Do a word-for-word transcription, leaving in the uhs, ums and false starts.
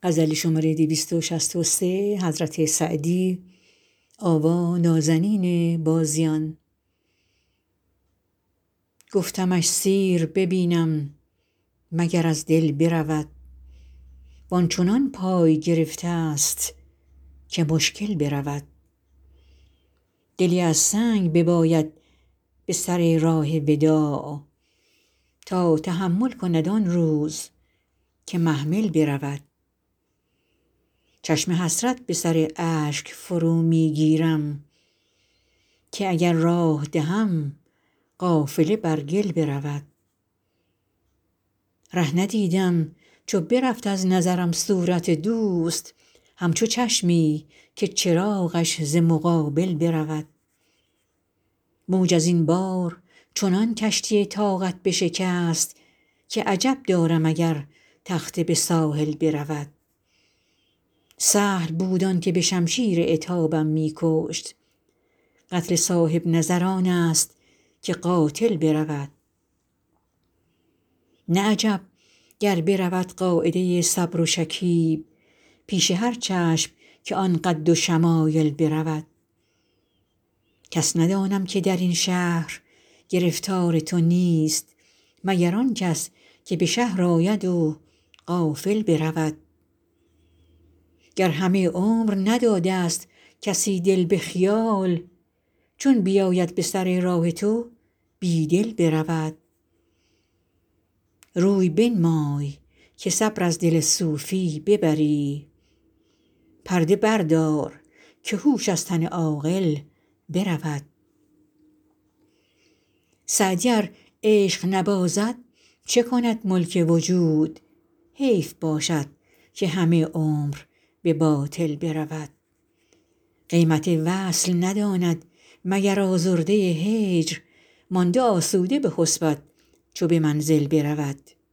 گفتمش سیر ببینم مگر از دل برود وآن چنان پای گرفته ست که مشکل برود دلی از سنگ بباید به سر راه وداع تا تحمل کند آن روز که محمل برود چشم حسرت به سر اشک فرو می گیرم که اگر راه دهم قافله بر گل برود ره ندیدم چو برفت از نظرم صورت دوست همچو چشمی که چراغش ز مقابل برود موج از این بار چنان کشتی طاقت بشکست که عجب دارم اگر تخته به ساحل برود سهل بود آن که به شمشیر عتابم می کشت قتل صاحب نظر آن است که قاتل برود نه عجب گر برود قاعده صبر و شکیب پیش هر چشم که آن قد و شمایل برود کس ندانم که در این شهر گرفتار تو نیست مگر آن کس که به شهر آید و غافل برود گر همه عمر نداده ست کسی دل به خیال چون بیاید به سر راه تو بی دل برود روی بنمای که صبر از دل صوفی ببری پرده بردار که هوش از تن عاقل برود سعدی ار عشق نبازد چه کند ملک وجود حیف باشد که همه عمر به باطل برود قیمت وصل نداند مگر آزرده هجر مانده آسوده به خسبد چو به منزل برود